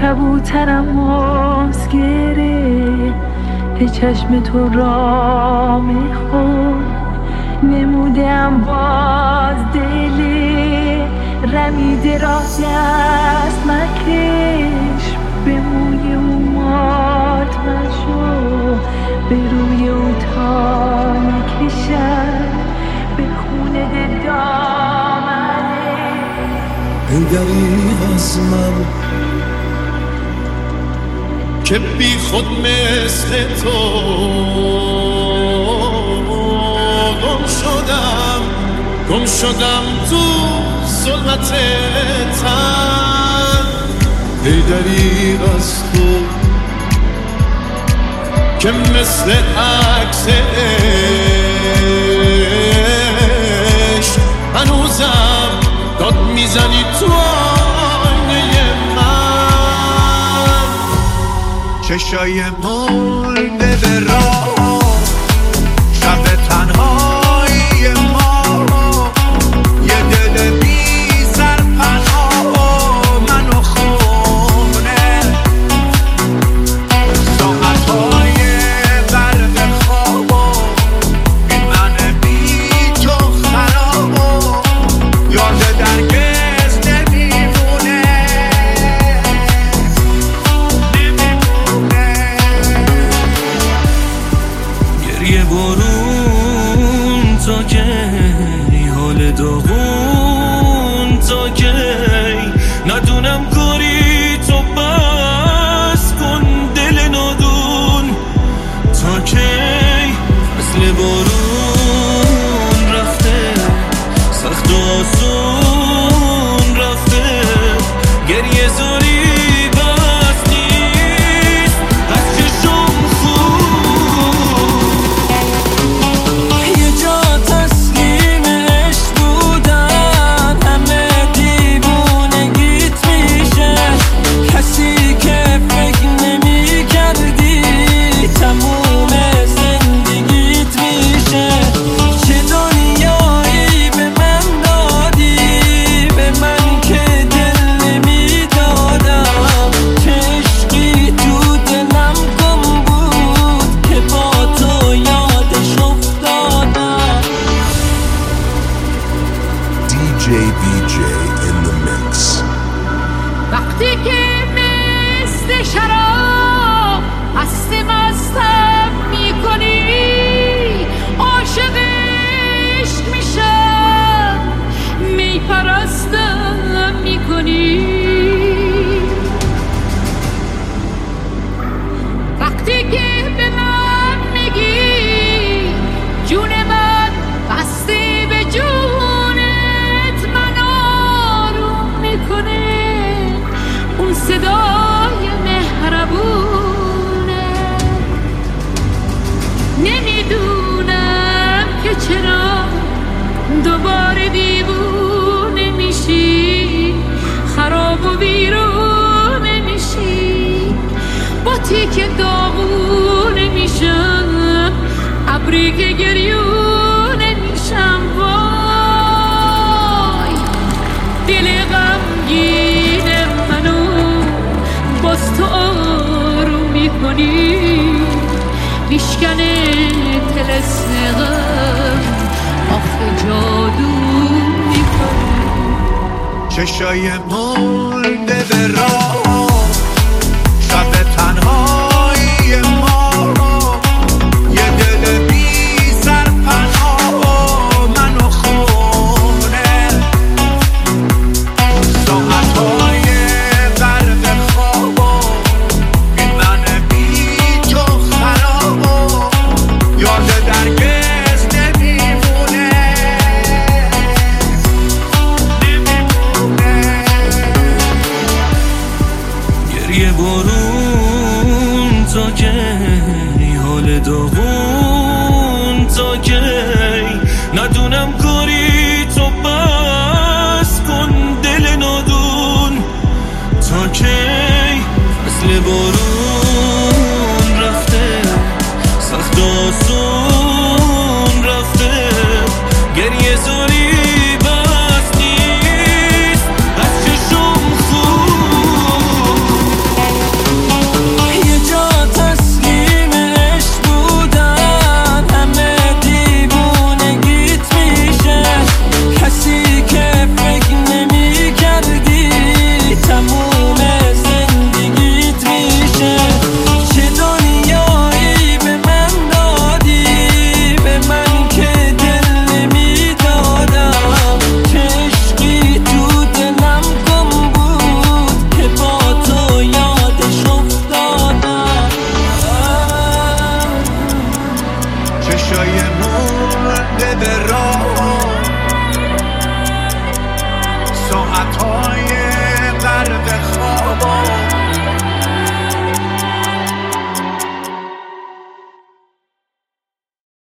کبوترم مسگره به چشم تو را میخون نمودم باز دلی رمیده را دست مکش به موی او مات مشو به روی او تا نکشد به خونه دامنه ای دریغ از من که بی خود مثل تو گم شدم تو ظلمت تن. ای دریغ از تو که مثل عکس عشق هنوزم داد میزنی تو آینه من. چشای مونده به راه شب تنهایی ما یه دل بی سرپناه منو خونه ساعتهای برق خواب این من بی تو خراب یاد درگز نمیمونه گریه برون تا کی حال داغون تا کی ندونم کاری تو بس کن دل نادون تا کی مثل بارون رفته سخت و آسون رفته گریه زاری بس نیست از چشم خون یه جا تسلیم عشق بودن همه دیوونگیت میشه کسی که فکر نمی کردی تموم زندگیت میشه چه دنیایی به من دادی به من که دل نمی دادم چه عشقی تو دلم گم بود که با تو یادش افتادم. DJ BJ in the mix. وقتی که مثل شراب مستم میکنی عاشق عشق میشم میپرستم میکنی وقتی که به من میگی جون من بسته به جونت من آروم میکنه اون صدای مهربونه نمیدونم که چرا دوباره دیوونه میشی خراب و بیرونه میشی با تیک داغونه میشم ابری که گریونه میشم وای دل غمگین منو باز تو آروم میکنی میشکنه طلسم غم آخه جادو میکنی چشای مونده به راه